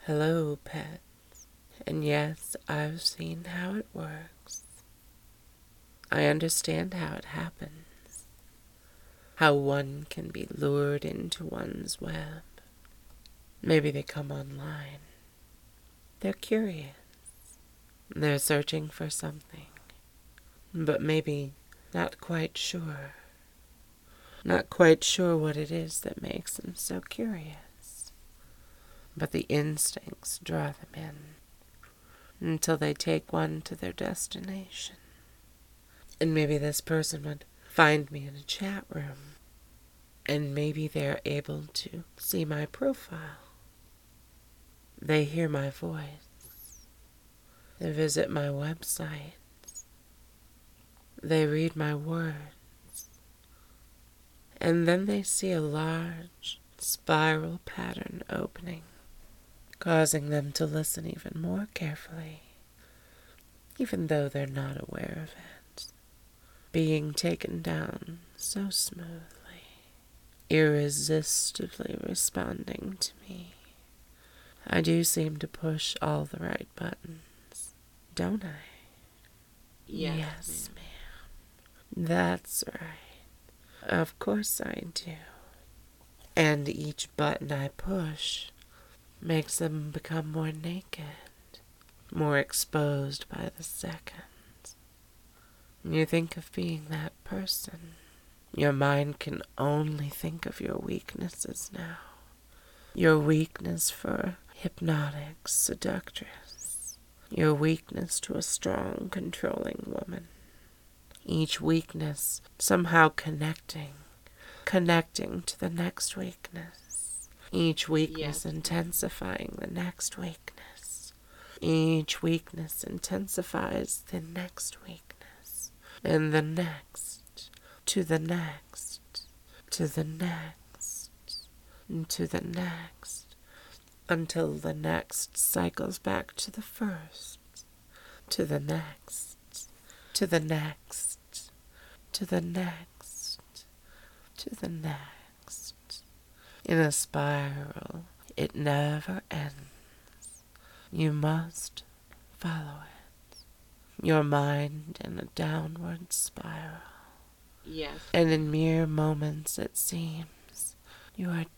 Hello, pet. And yes, I've seen how it works. I understand how it happens. How one can be lured into one's web. Maybe they come online. They're curious. They're searching for something. But maybe not quite sure. Not quite sure what it is that makes them so curious. But the instincts draw them in until they take one to their destination. And maybe this person would find me in a chat room. And maybe they're able to see my profile. They hear my voice. They visit my website. They read my words. And then they see a large spiral pattern opening, causing them to listen even more carefully, even though they're not aware of it, being taken down so smoothly, irresistibly responding to me. I do seem to push all the right buttons, don't I? Yes, ma'am. That's right. Of course I do. And each button I push makes them become more naked, more exposed by the second. You think of being that person. Your mind can only think of your weaknesses now. Your weakness for hypnotic seductress. Your weakness to a strong, controlling woman. Each weakness somehow connecting to the next weakness. Each weakness intensifying the next weakness. Each weakness intensifies the next weakness. And the next, to the next, to the next, to the next, until the next cycles back to the first, to the next, to the next, to the next, to the next. In a spiral, it never ends. You must follow it. Your mind in a downward spiral. Yes. And in mere moments, it seems, you are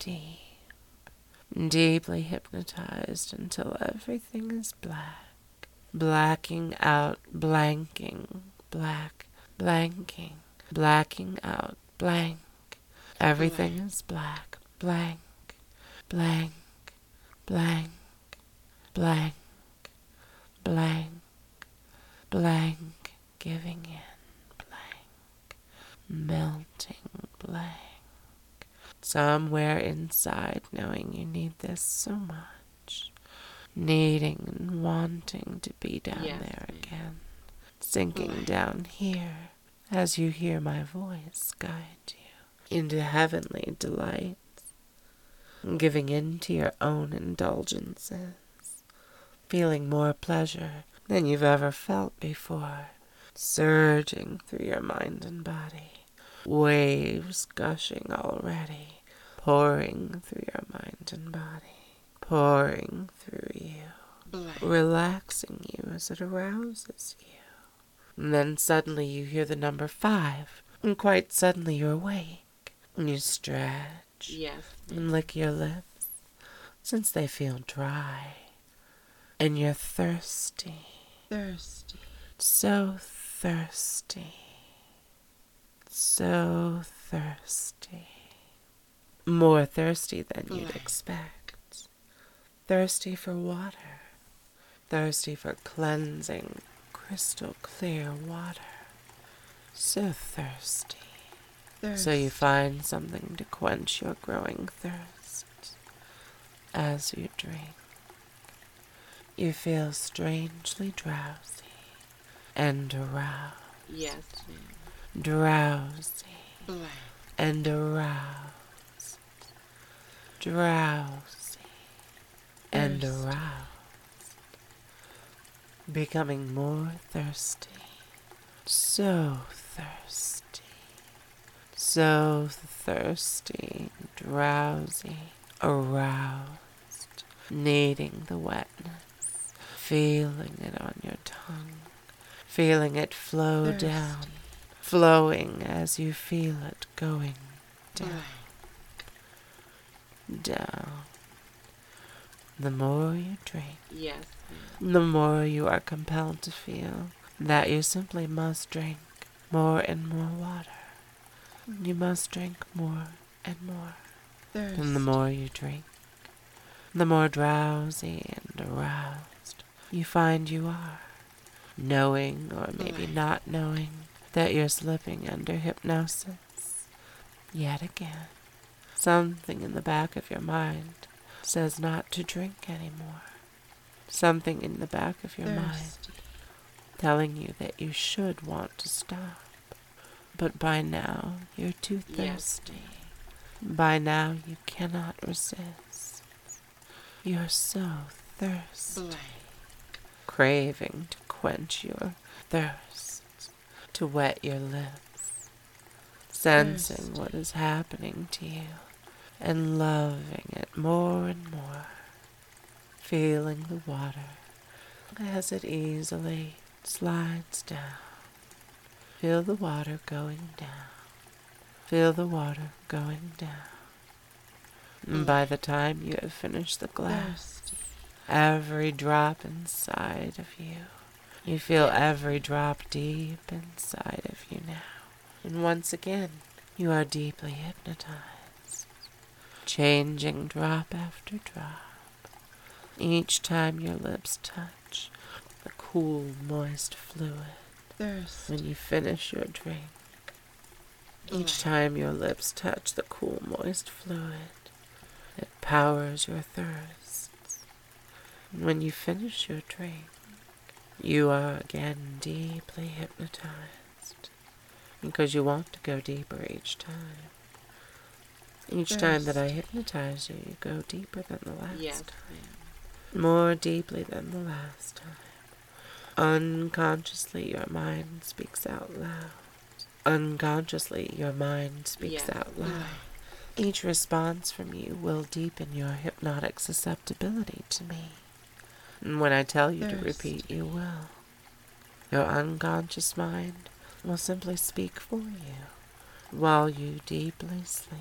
deeply hypnotized until everything is black. Blacking out, blanking, black, blanking, blacking out, blank. Everything is black, blank, blank, blank, blank, blank, blank, giving in, blank, melting, blank. Somewhere inside knowing you need this so much. Needing and wanting to be down there again. Sinking down here as you hear my voice guide you into heavenly delights. Giving in to your own indulgences. Feeling more pleasure than you've ever felt before. Surging through your mind and body. Waves gushing already. Pouring through your mind and body. Pouring through you, relaxing you as it arouses you. And then suddenly you hear the number 5, and quite suddenly you're awake. And you stretch and lick your lips, since they feel dry. And you're thirsty. Thirsty. So thirsty. So thirsty. More thirsty than you'd expect. Thirsty for water. Thirsty for cleansing, crystal clear water. So thirsty. So you find something to quench your growing thirst. As you drink, you feel strangely drowsy and aroused. Yes, ma'am. Drowsy Blank. and aroused. Drowsy and aroused, becoming more thirsty, so thirsty, drowsy, aroused, kneading the wetness, feeling it on your tongue, feeling it flow thirsty, down, flowing as you feel it going down, blank. down. The more you drink, Yes, ma'am. the more you are compelled to feel that you simply must drink more and more water. You must drink more and more. Thirsty, And the more you drink, the more drowsy and aroused you find you are, knowing or maybe blank. not knowing that you're slipping under hypnosis. Yet again, something in the back of your mind says not to drink anymore. Something in the back of your mind Thirsty, telling you that you should want to stop. But by now, you're too yes, thirsty. By now, you cannot resist. You're so thirsty, blank. craving to quench your thirst, to wet your lips, sensing Thirsty. what is happening to you, and loving it more and more, feeling the water as it easily slides down. Feel the water going down. Feel the water going down. And by the time you have finished the glass, Thirsty, every drop inside of you, you feel Yes. every drop deep inside of you now. And once again, you are deeply hypnotized, changing drop after drop. Each time your lips touch the cool, moist fluid, thirsty, when you finish your drink, each blank. time your lips touch the cool, moist fluid, it powers your thirst. And when you finish your drink, you are again deeply hypnotized, because you want to go deeper each time. Each time that I hypnotize you, you go deeper than the last Yes, time. ma'am. More deeply than the last time. Unconsciously, your mind speaks out loud. Unconsciously, your mind speaks Yes, out loud. blank. Each response from you will deepen your hypnotic susceptibility to me. And when I tell you to repeat, you will. Your unconscious mind will simply speak for you while you deeply sleep.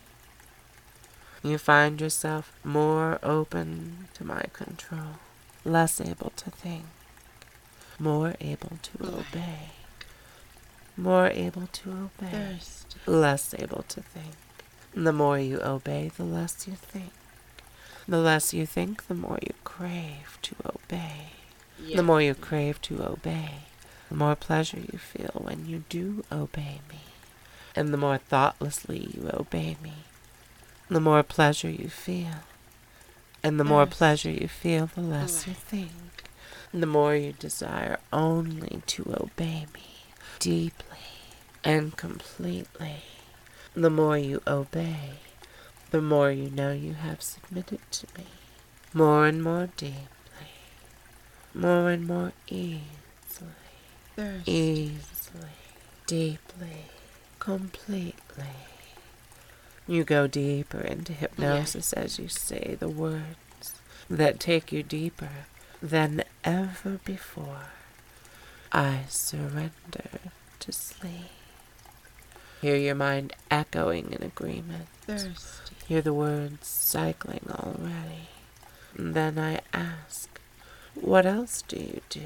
You find yourself more open to my control, less able to think, more able to Blank. obey, more able to obey, Thirsty, less able to think. The more you obey, the less you think. The less you think, the more you crave to obey. yes, The more you ma'am. crave to obey, the more pleasure you feel when you do obey me. And the more thoughtlessly you obey me, the more pleasure you feel. And the more Thirsty. pleasure you feel, the less you Blank. think. And the more you desire only to obey me deeply and completely. The more you obey, the more you know you have submitted to me. More and more deeply, more and more easily, Thirsty, easily, deeply, completely. You go deeper into hypnosis as you say the words that take you deeper than ever before. I surrender to sleep. Hear your mind echoing in agreement. thirsty, Hear the words cycling already. And then I ask, what else do you do?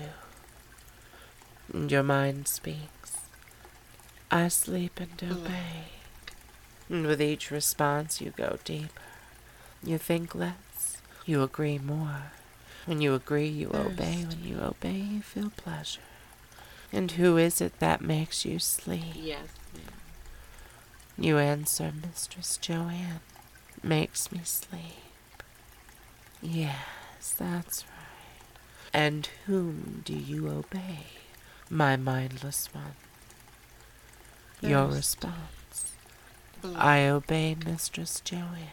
And your mind speaks. I sleep and obey. And with each response you go deeper. You think less. You agree more. When you agree, you obey. When you obey, you feel pleasure. And who is it that makes you sleep? yes, ma'am. You answer, Mistress Joanne. Makes me sleep. Yes, that's right. And whom do you obey, my mindless one? Your Thirsty. response. Blank. I obey Mistress Joanne.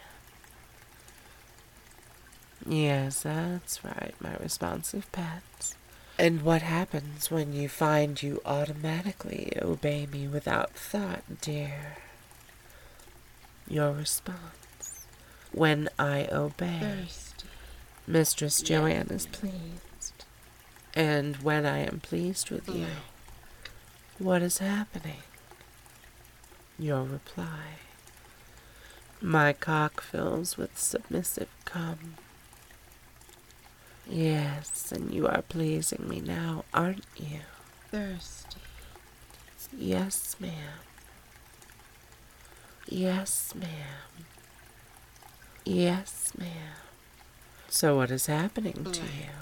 Yes, that's right, my responsive pets. And what happens when you find you automatically obey me without thought, dear? Your response. When I obey, Thirsty, Mistress Yes, Joanne is ma'am. pleased. And when I am pleased with you, Blank. what is happening? Your reply. My cock fills with submissive cum. Yes, and you are pleasing me now, aren't you? Thirsty. Yes, ma'am. Yes, ma'am. Yes, ma'am. So what is happening to Blank. you?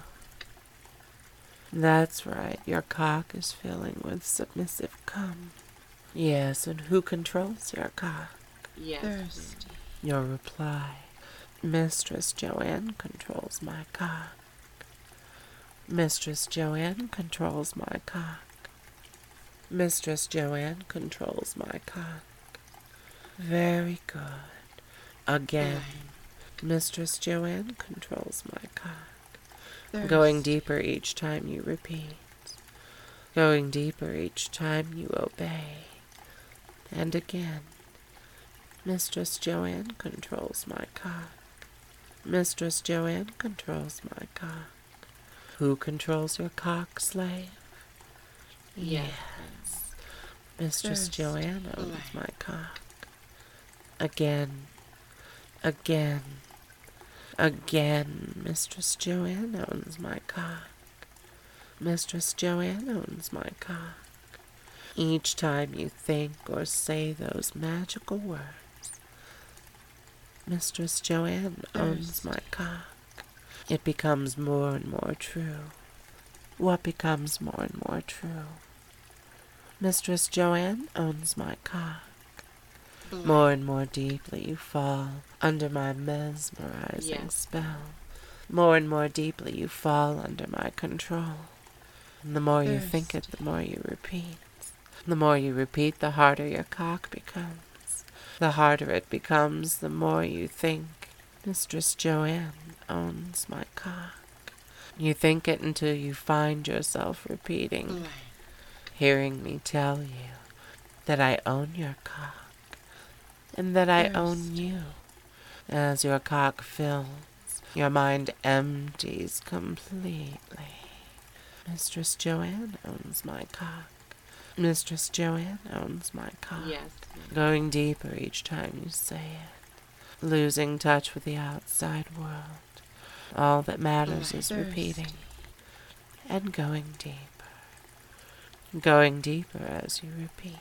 That's right, your cock is filling with submissive cum. Yes, and who controls your cock? Yes, ma'am. Thirsty. Your reply. Mistress Joanne controls my cock. Mistress Joanne controls my cock. Mistress Joanne controls my cock. Very good. Again. Mistress Joanne controls my cock. Thirsty. Going deeper each time you repeat. Going deeper each time you obey. And again. Mistress Joanne controls my cock. Mistress Joanne controls my cock. Who controls your cock, slave? Yes. Mistress Thirsty. Joanne owns my cock. Again. Again. Again. Mistress Joanne owns my cock. Mistress Joanne owns my cock. Each time you think or say those magical words, Mistress Joanne owns my cock. It becomes more and more true. What becomes more and more true? Mistress Joanne owns my cock. More and more deeply you fall under my mesmerizing spell. More and more deeply you fall under my control. And the more you think it, the more you repeat. The more you repeat, the harder your cock becomes. The harder it becomes, the more you think, Mistress Joanne owns my cock. You think it until you find yourself repeating, hearing me tell you that I own your cock, and that I own you. As your cock fills, your mind empties completely. Mistress Joanne owns my cock. Mistress Joanne owns my cock. Yes, ma'am. Going deeper each time you say it, losing touch with the outside world. All that matters is repeating, and going deeper. Going deeper as you repeat.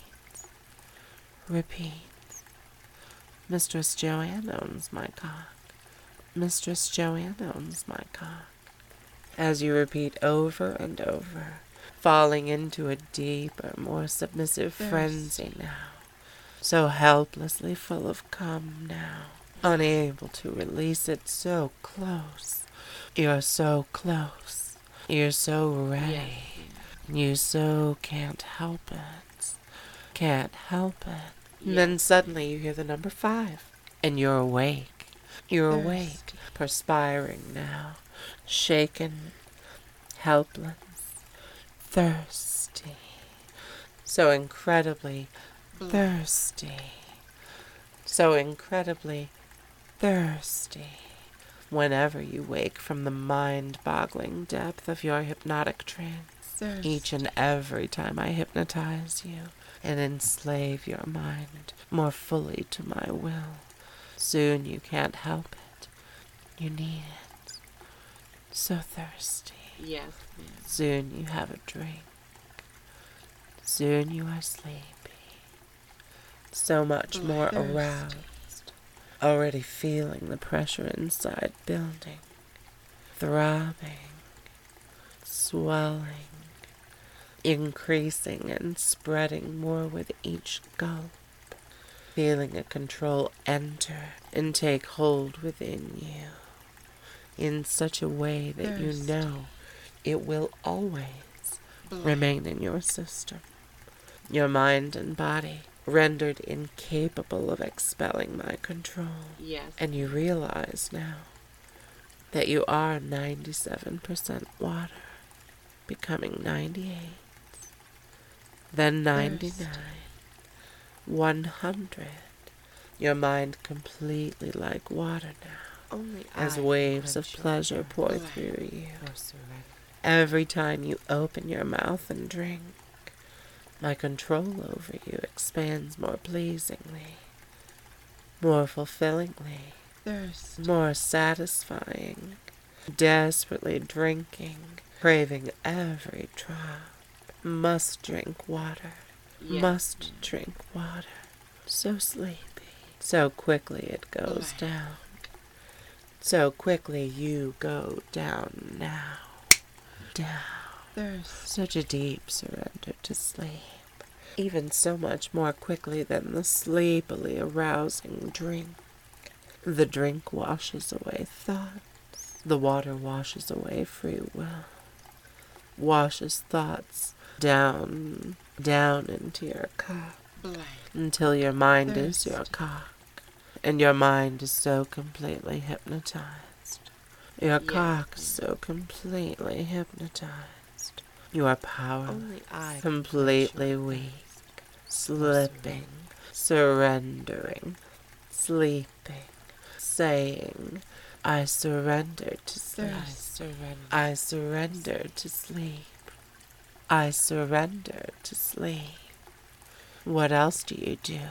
Repeat. Mistress Joanne owns my cock. Mistress Joanne owns my cock. As you repeat over and over, falling into a deeper, more submissive frenzy now, so helplessly full of cum now, unable to release it, so close. You're so close. You're so ready. You so can't help it. Can't help it. And then suddenly you hear the number 5, and you're awake. You're awake, perspiring now, shaken, helpless, thirsty, so incredibly thirsty, so incredibly thirsty. Whenever you wake from the mind-boggling depth of your hypnotic trance, each and every time I hypnotize you and enslave your mind more fully to my will, soon you can't help it. You need it. So thirsty. Yes, ma'am. Soon you have a drink. Soon you are sleepy. So much more aroused. Already feeling the pressure inside building. Throbbing. Swelling. Increasing and spreading more with each gulp. Feeling a control enter and take hold within you in such a way that you know it will always remain in your system. Your mind and body rendered incapable of expelling my control. Yes. And you realize now that you are 97% water, becoming 98, then 99, 100. Your mind completely like water now, Only as I waves can of quench your pleasure pour thirst. through you. For surrender. Every time you open your mouth and drink, my control over you expands more pleasingly, more fulfillingly, Thirst. more satisfying, desperately drinking, craving every drop. Must drink water, Yes. must drink water. So sleepy. So quickly it goes Blank. down. So quickly you go down now. Down. Thirst. Such a deep surrender to sleep. Even so much more quickly than the sleepily arousing drink. The drink washes away thoughts. The water washes away free will. Washes thoughts down, down into your cock. Blank. Until your mind is Thirst. your cock. And your mind is so completely hypnotized. Your Yes. cock is so completely hypnotized. You are powerless, Only I can completely quench your weak, thirst. slipping, surrendering, sleeping, saying, I surrender to sleep. Thirst. I surrender to sleep. I surrender to sleep. What else do you do?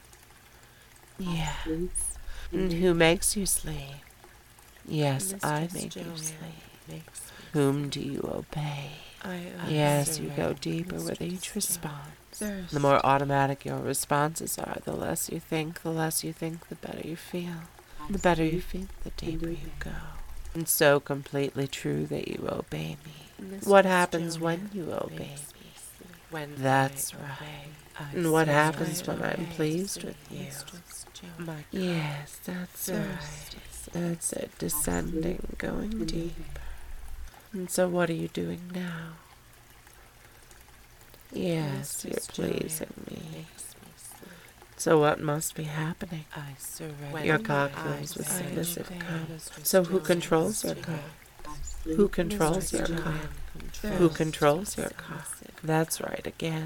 Yes. And who makes you sleep? Yes, I Mistress make you Joanne sleep. makes me Whom do you obey? I Yes, you surrender. go deeper with Mistress each response. Thirst. The more automatic your responses are, the less you think, the better you feel. The better you feel, the deeper you go. And so completely true that you obey me. Mistress What happens Joanne when you obey makes me? me sleep. When That's I right. obey, I And what surrender. happens when I'm I pleased obey. with you? Mistress Joanne. My Yes, that's thirst. right. That's it, descending, going deeper. And so what are you doing now? Yes, you're Mistress Joanne pleasing me. makes me sleep. So what must be happening? I surrender. Your Only cock I fills with can submissive obey. cock. Mistress So who Joanne controls your makes cock? me Who controls Mistress your Joanne cock? Who controls your cock? submissive. That's right, again.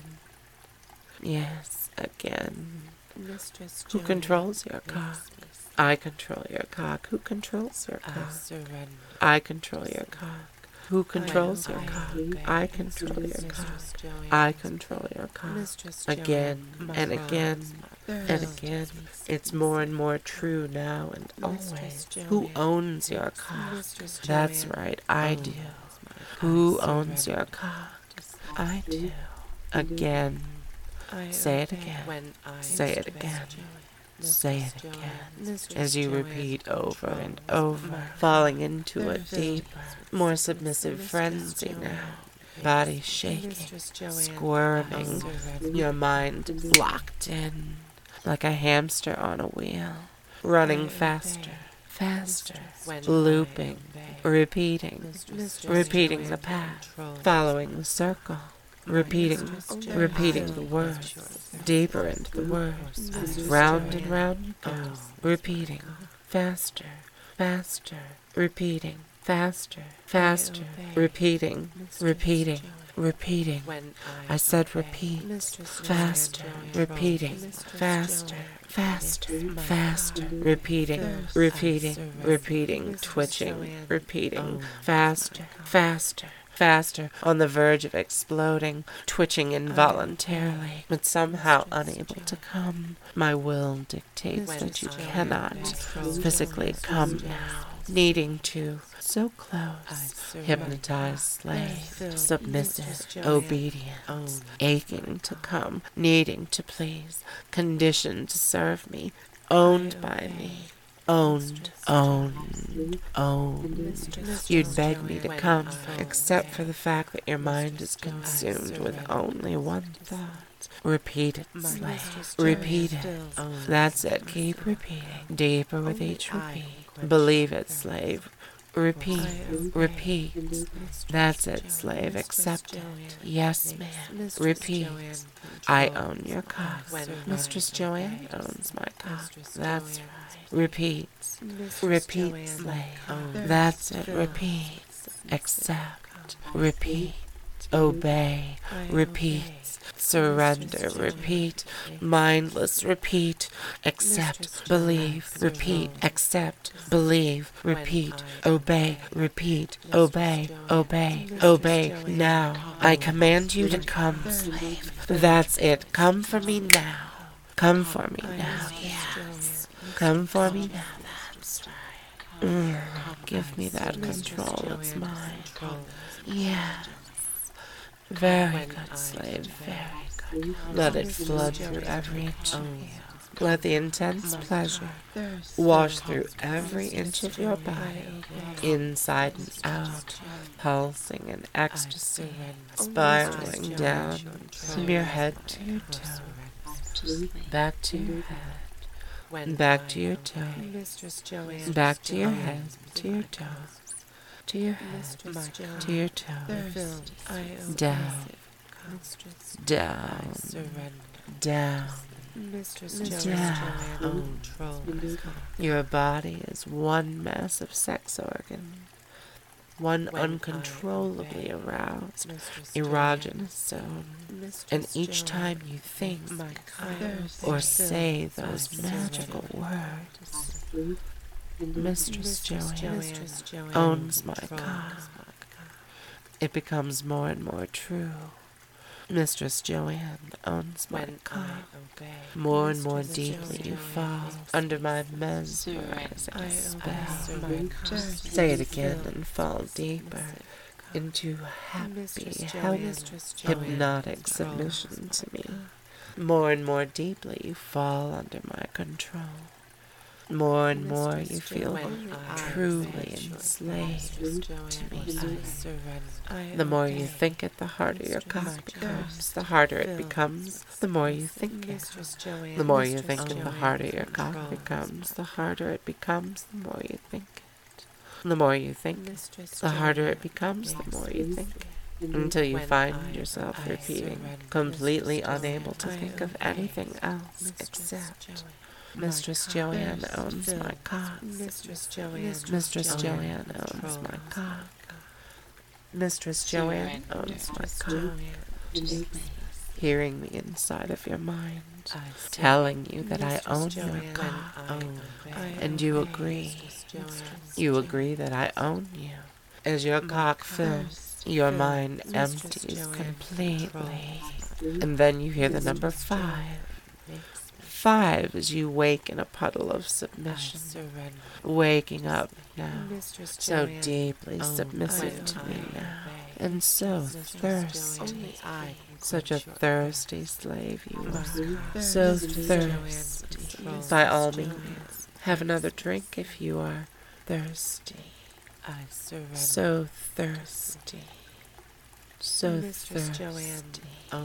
Yes, again. Mistress Who Joanne controls your makes cock? me sleep. I control your cock. Who controls your I cock? surrender. I control your cock. Who controls your I cock? obey. I control your Mistress cock. Joanne I makes me control your cock. Mistress Again Joanne, my and mind, again my and thirst again. makes me It's sleep. more and more true now and Mistress always. Joanne Who owns your makes cock? Mistress That's Joanne right, I owns do. my cock. Who I owns your surrender cock? to sleep. I do. Again. I Say it obey again. when I Say it Mistress again. Joanne. Say it Mistress Joanne, again. Mistress As you Joanne repeat over and controls over, my falling into a thirst. deeper, more submissive Mistress frenzy Joanne now. makes Body me shaking, Mistress Joanne, squirming, I surrender. your mind locked in like a hamster on a wheel, running I faster, obey. faster, When looping, I obey. repeating, Mistress repeating Joanne the path, controls following the circle, repeating, Mistress Joanne repeating the fills words, your deeper into the words, Mistress round Joanne and round you go, owns repeating, faster, faster, repeating, faster, faster, obey. repeating, Mistress repeating, Joanne. repeating. When I said obey. repeat, Mistress faster, Joanne repeating, controls Mistress faster, Joanne faster, makes my faster, cock repeating, thirst. repeating, I surrender. repeating, Mistress twitching, Joanne repeating, owns faster, my cock. faster, faster, on the verge of exploding, twitching involuntarily, but somehow unable to come. My will dictates that you cannot physically come now, needing to, so close, hypnotized slave, submissive, obedient, aching to come, needing to please, conditioned to serve me, owned by me. Owned, owned, owned. You'd beg me to come, except for the fact that your mind is consumed with only one thought. Repeat it, slave. Repeat it. That's it. Keep repeating. Deeper with each repeat. Believe it, slave. Repeat, repeat. That's it, slave. Accept it. Yes, ma'am. Repeat. I own your cock. Mistress Joanne owns my cock. That's right. Repeat. Repeat, slave. That's it. Repeat. Accept. Repeat. obey, I repeat, obey. surrender, Mistress Joanne. repeat, mindless, repeat, accept, Mistress believe, Joanne. repeat, Surrender. accept, believe, When repeat, I obey, obey. repeat, Mistress obey, Joanne. obey, Mistress obey, Joanne. now. I command you to come, slave. That's it. Come for me now. Come for me I now. Mistress Yes. Joanne. Come for me now. That's right. Give me that Mistress control. It's Joanne. mine. Control. Yes. Very When good, I slave. obey. Very good. Let it Mistress flood Joanne. through every inch of Oh. you. Let the intense My pleasure thirst. wash through every inch of your I body, obey. inside and out, pulsing in ecstasy, surrender. spiraling I down surrender. from your head to your toe, back to your head, When back I to your obey. toe, Mistress Joanne. back to your head, to your toe, to your head, Mistress Joanne. to your toe, Thirst. I obey. down, Mistress. down, Surrender. down. Mistress Down. Joanne. Control. Your body is one massive sex organ, one When uncontrollably I obey. aroused, Mistress erogenous zone. Mistress And each Joanne. time you think My or say those magical words, Mistress Joanne Mistress Joanne owns my controls cock. It becomes more and more true. Mistress Joanne owns my When I cock. obey. More and more Mistress deeply you Joanne. fall under my mesmerizing I spell. obey. My thirst. Say it again and fall deeper into happy, Mistress Joanne. healthy, Mistress Joanne hypnotic controls submission to me. More and more deeply you fall under my control. More and more you feel truly enslaved to me. The more you think it, the harder your cock becomes. The harder it becomes, the more you think it. The more you think it, the harder your cock becomes. The harder it becomes, the more you think it. The more you think it, the harder it becomes, the more you think it. Until you find yourself repeating, completely unable to think of anything else except Mistress Joanne owns my cock. Mistress Joanne. Mistress Joanne owns my cock. Mistress Joanne owns my cock. Hearing the inside of your mind, telling you that I own your cock. And you agree. You agree that I own you. As your cock fills, your mind empties completely. And then you hear the number 5. 5 as you wake in a puddle of submission. Waking up now, so deeply submissive to me now. And so thirsty. Such a thirsty slave you are. So thirsty. By all means, have another drink if you are thirsty. So thirsty. So thirsty.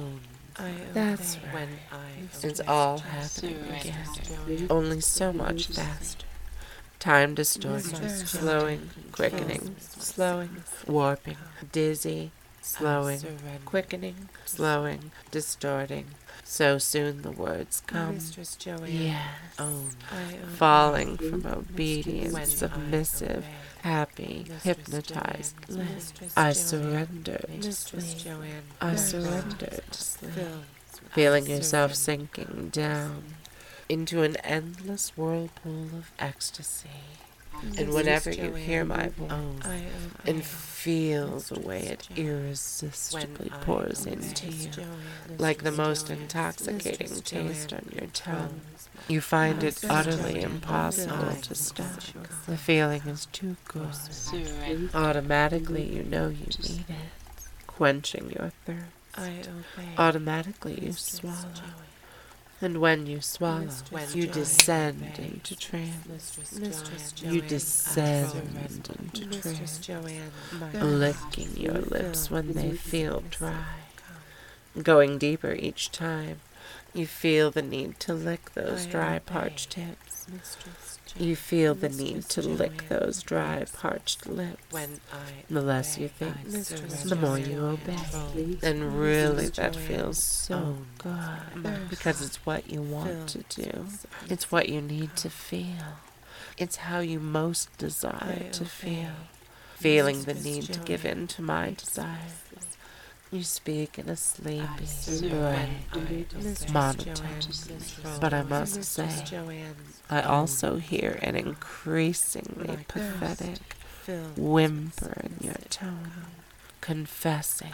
That's right. It's all happening again. Only so much faster. Time distorting, slowing, quickening, slowing, warping, dizzy, slowing, quickening, slowing, distorting. So soon the words come. Yes. Falling from obedient, submissive, happy, hypnotized bliss. I surrender to sleep. I surrender to sleep. Feeling yourself sinking down into an endless whirlpool of ecstasy. And whenever you hear my voice and feel the way it irresistibly pours into you, like the most intoxicating taste on your tongue, you find it utterly impossible to stop. The feeling is too good. Automatically you know you need it, quenching your thirst. Automatically you swallow. And when you swallow, you descend into trance. You descend into trance, licking your lips when they feel dry. Going deeper each time, you feel the need to lick those dry, parched hips. You feel the need to lick those dry, parched lips. The less you think, the more you obey. And really that feels so good, because it's what you want to do. It's what you need to feel. It's how you most desire to feel. Feeling the need to give in to my desires. You speak in a sleepy, surrender. bright, monotone, but I must say, I also hear an increasingly pathetic whimper in your tone, confessing,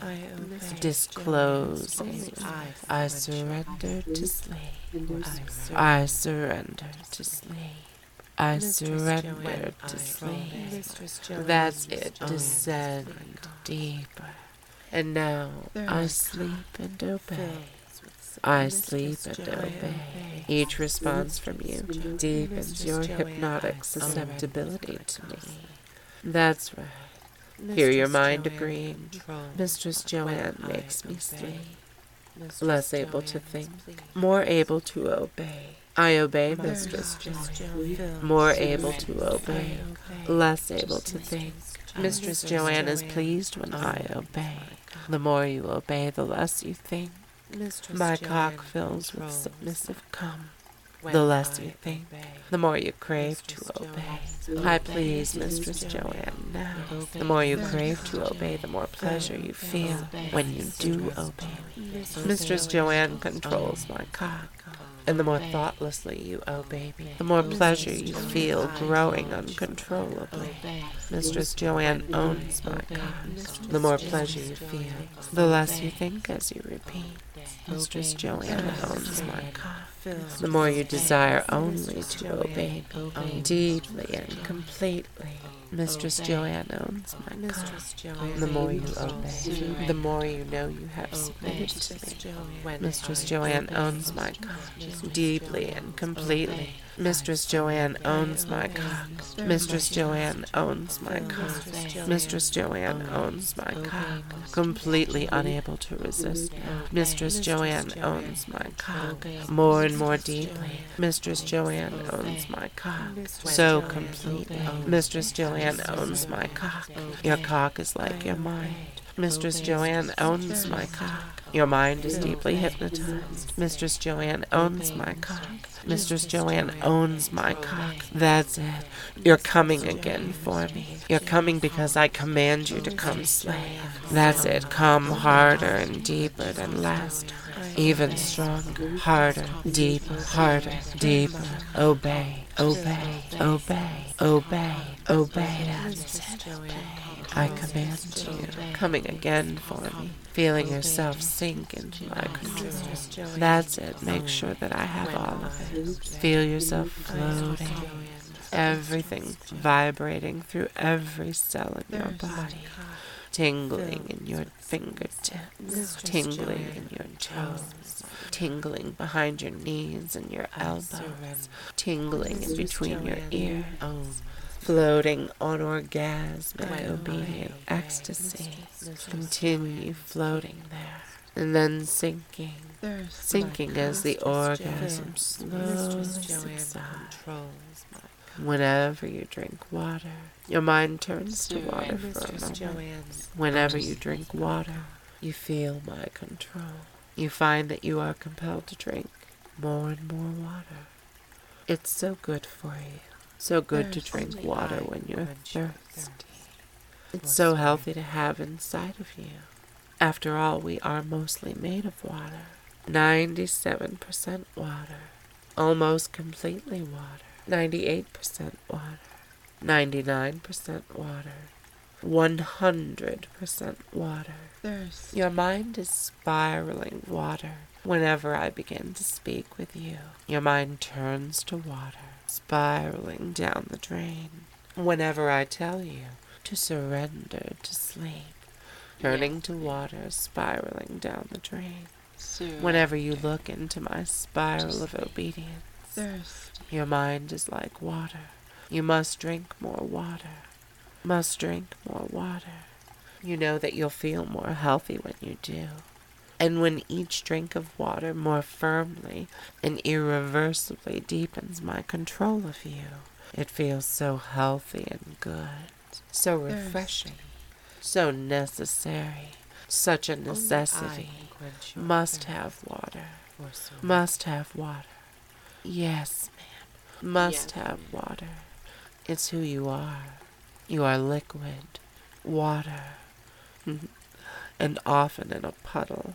disclosing, I surrender to sleep. I surrender to sleep. I surrender to sleep. That's it, descend deeper. And now I sleep and obey. I sleep and obey. Each response from you deepens your hypnotic susceptibility to me. That's right. Hear your mind agreeing. Mistress Joanne makes me sleep. Less able to think, more able to obey. I obey Mistress Joanne. More able to obey, less able to think. Mistress Joanne is pleased when I obey. The more you obey, the less you think. My cock fills with submissive cum. The less you think, the more you crave to obey. I please Mistress Joanne now. The more you crave to obey, the more pleasure you feel when you do obey me. Mistress Joanne controls my cock, and the more thoughtlessly you obey me, the more pleasure you feel growing uncontrollably. Mistress Joanne owns my cock. The more pleasure you feel, the less you think as you repeat. Mistress Joanne owns my cock. The more you desire only to obey me, deeply and completely. Mistress Joanne owns my cock. The more you obey, the more you know you have submitted to me. Mistress Joanne owns my cock, deeply and completely. Mistress Joanne owns my cock. Mistress Joanne owns my cock. Mistress Joanne owns my cock. Completely unable to resist now. Mistress Joanne owns my cock. More and more deeply. Mistress Joanne owns my cock. So completely. Mistress Joanne owns my cock. Your cock is like your mind. Mistress Joanne owns my cock. Your mind is deeply hypnotized. Mistress Joanne owns my cock. Mistress Joanne owns my cock. That's it. You're coming again for me. You're coming because I command you to come slave. That's it. Come harder and deeper than last. Even stronger, harder, deeper, harder, deeper. Obey, obey, obey, obey, obey. That's it. I command you, coming again for me, feeling yourself sink into my control. That's it. Make sure that I have all of it. Feel yourself floating, everything vibrating through every cell in your body, tingling in your fingertips, tingling in your toes, tingling behind your knees and your elbows, tingling in between your ears, floating on orgasmic, obedient ecstasy. Continue floating there, and then sinking as the orgasm slowly subsides. Whenever you drink water, your mind turns to water for a moment. Whenever you drink water, you feel my control. You find that you are compelled to drink more and more water. It's so good for you. So good to drink water when you're thirsty. It's so healthy to have inside of you. After all, we are mostly made of water. 97% water. Almost completely water. 98% water. 99% water. 100% water. Your mind is spiraling water. Whenever I begin to speak with you, your mind turns to water, spiraling down the drain. Whenever I tell you to surrender to sleep, turning to water, spiraling down the drain. Whenever you look into my spiral of obedience, your mind is like water. You must drink more water. Must drink more water. You know that you'll feel more healthy when you do. And when each drink of water more firmly and irreversibly deepens my control of you, it feels so healthy and good, so refreshing, so necessary, such a necessity. Must have water. Must have water. Yes, ma'am. Must have water. It's who you are. You are liquid. Water. and often in a puddle.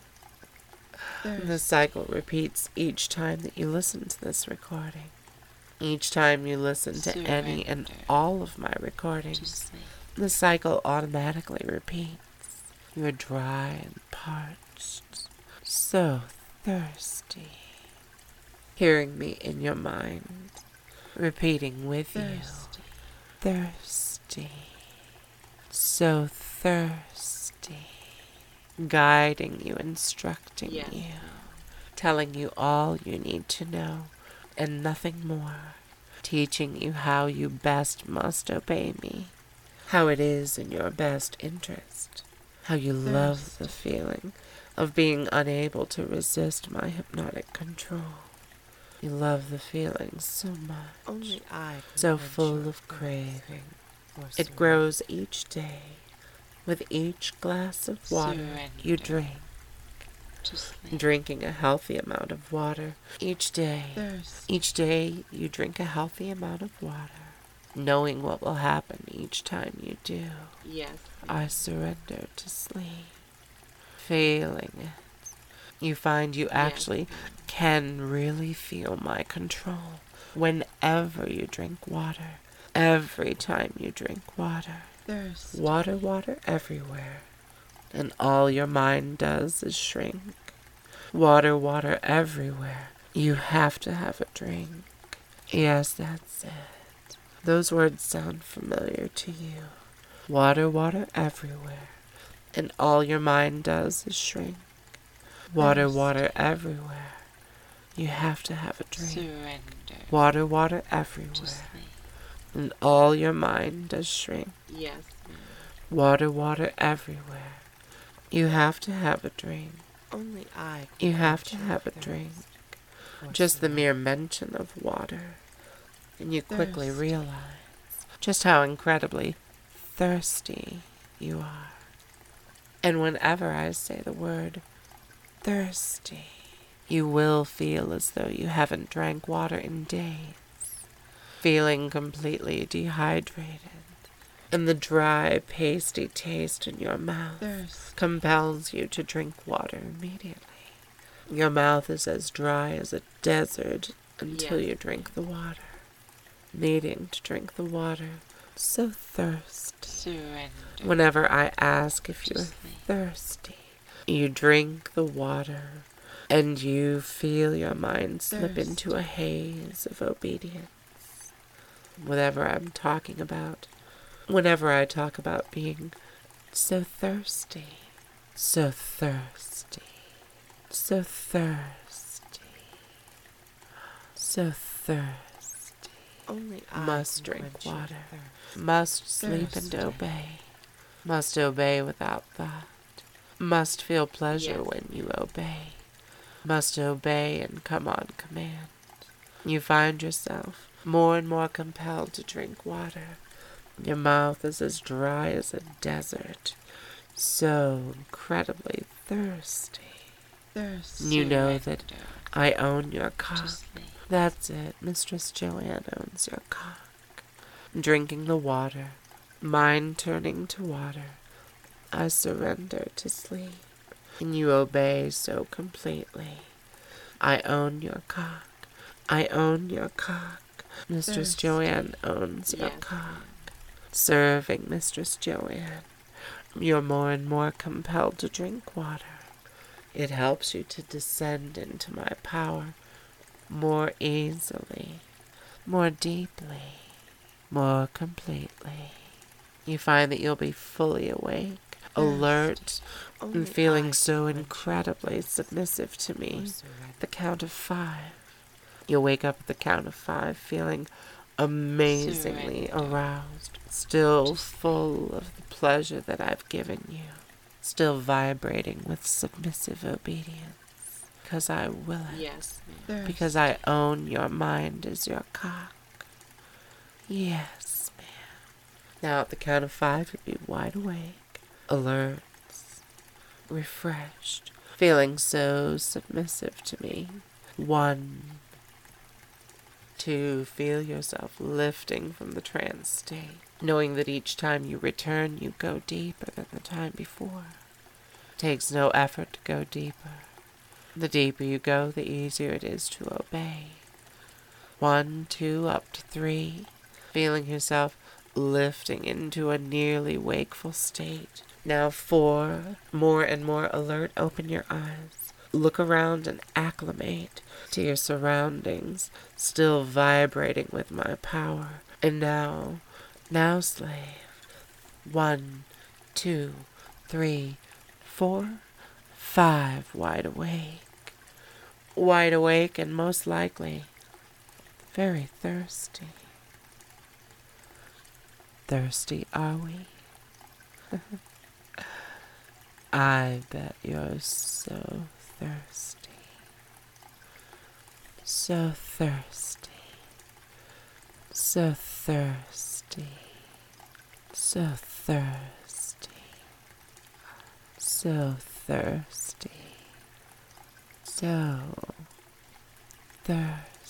The cycle repeats each time that you listen to this recording. Each time you listen to any and all of my recordings, the cycle automatically repeats. You are dry and parched, so thirsty. Hearing me in your mind, repeating with you, thirsty, so thirsty, guiding you, instructing you, telling you all you need to know and nothing more, teaching you how you best must obey me, how it is in your best interest, how you love the feeling of being unable to resist my hypnotic control. You love the feeling so much, Only I can so quench full your of craving. thirst. It grows each day. With each glass of water you drink, drinking a healthy amount of water each day. Each day you drink a healthy amount of water, knowing what will happen each time you do. Yes. I surrender to sleep, feeling it. You find you actually can really feel my control whenever you drink water, every time you drink water. Water, water everywhere, and all your mind does is shrink. Water, water everywhere. You have to have a drink. Yes, that's it. Those words sound familiar to you. Water, water everywhere, and all your mind does is shrink. Water, water everywhere. You have to have a drink. Water, water everywhere, and all your mind does shrink. Yes. Water, water everywhere. You have to have a drink. Only I can You have quench to your have a thirst. drink. Just the mere mention of water, and you quickly realize just how incredibly thirsty you are. And whenever I say the word thirsty, you will feel as though you haven't drank water in days, feeling completely dehydrated. And the dry, pasty taste in your mouth compels you to drink water immediately. Your mouth is as dry as a desert until you drink the water. Needing to drink the water, so thirsty. Whenever I ask if you're thirsty, you drink the water, and you feel your mind slip into a haze of obedience. Whatever I'm talking about, whenever I talk about being so thirsty, so thirsty, so thirsty, so thirsty, Only I must can drink quench your water, thirst. must sleep and obey, must obey without thought, must feel pleasure when you obey, must obey and come on command. You find yourself more and more compelled to drink water. Your mouth is as dry as a desert, so incredibly thirsty. You know that I own your cock. That's it, Mistress Joanne owns your cock. Drinking the water, mind turning to water, I surrender to sleep, and you obey so completely. I own your cock. I own your cock. Mistress Joanne owns your cock. Serving Mistress Joanne, you're more and more compelled to drink water. It helps you to descend into my power more easily, more deeply, more completely. You find that you'll be fully awake, alert, and feeling so incredibly submissive to me. The count of 5. You'll wake up at the count of 5 feeling amazingly aroused, still full of the pleasure that I've given you, still vibrating with submissive obedience, because I will it, because I own your mind as your cock. Yes, ma'am. Now at the count of 5, you'll be wide awake, alert, refreshed, feeling so submissive to me. 1, 2, feel yourself lifting from the trance state, knowing that each time you return, you go deeper than the time before. Takes no effort to go deeper. The deeper you go, the easier it is to obey. 1, 2, up to 3, feeling yourself lifting into a nearly wakeful state. Now 4, more and more alert, open your eyes. Look around and acclimate to your surroundings, still vibrating with my power. And now slave. 1, 2, 3, 4, 5, wide awake. Wide awake and most likely very thirsty. Thirsty, are we? I bet you're so thirsty. So thirsty. So thirsty. So thirsty. So thirsty. So thirsty.